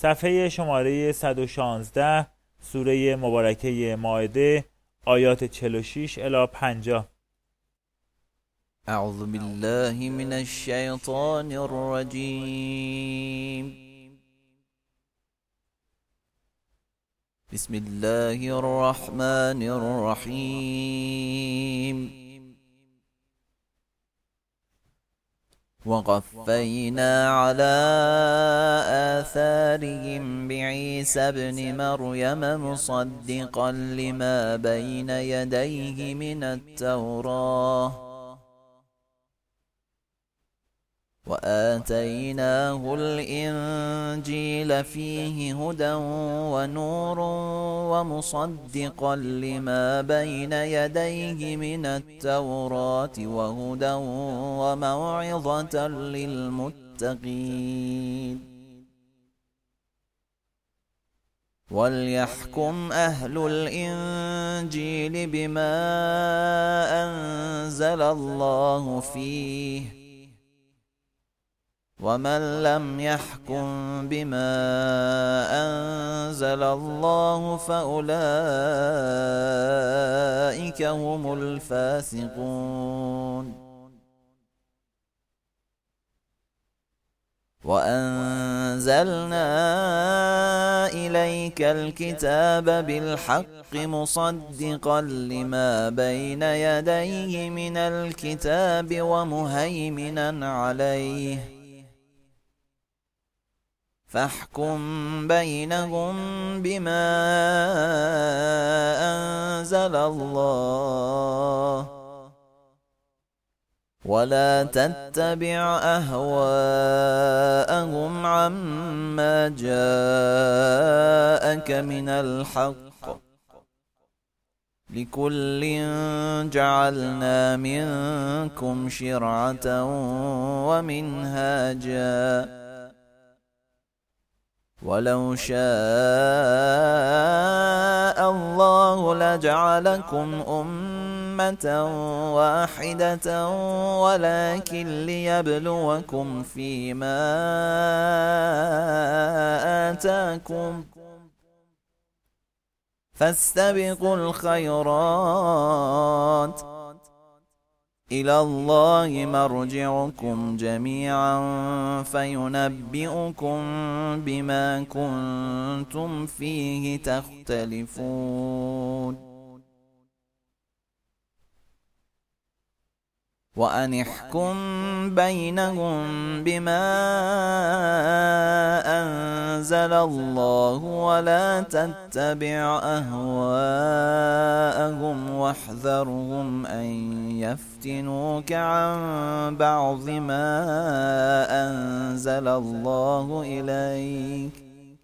صفحه شماره 116 سوره مبارکه مائده آیات 46 الی 50. اعوذ بالله من الشیطان الرجیم. بسم الله الرحمن الرحیم. وقفینا على آثارهم بعیسی ابن مریم مصدقا لما بین یدیه من التوراة وآتيناه الإنجيل فيه هدى ونور ومصدقا لما بين يديه من التوراة وهدى وموعظة للمتقين. وليحكم أهل الإنجيل بما أنزل الله فيه ومن لم يحكم بما أنزل الله فأولئك هم الفاسقون. وأنزلنا إليك الكتاب بالحق مصدقا لما بين يديه من الكتاب ومهيمنا عليه فاحكم بينهم بما أنزل الله ولا تتبع أهواءهم عما جاءك من الحق لكل جعلنا منكم شرعة ومنهاجا ولو شاء الله لجعلكم أمة واحدة ولكن ليبلوكم فيما آتاكم فاستبقوا الخيرات إلى الله مرجعكم جميعا فينبئكم بما كنتم فيه تختلفون. وأن احكم بينهم بما أنزل الله ولا تتبع أهواءهم واحذرهم أن يفتنوك عن بعض ما أنزل الله إليك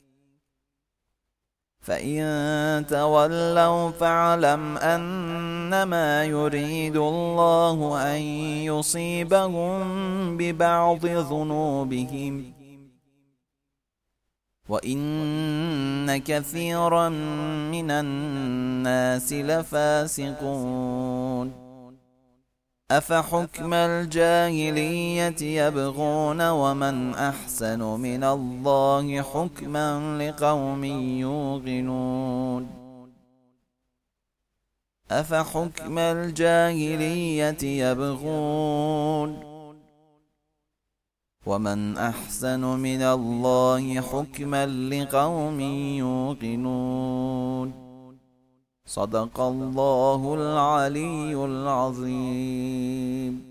فإن تولوا فاعلم أنما يريد الله أن يصيبهم ببعض ذنوبهم وإن كثيرا من الناس لفاسقون. أفحكم الجاهلية يبغون ومن أحسن من الله حكما لقوم يوقنون. أفحكم الجاهلية يبغون ومن أحسن من الله حكما لقوم يوقنون. صدق الله العلي العظيم.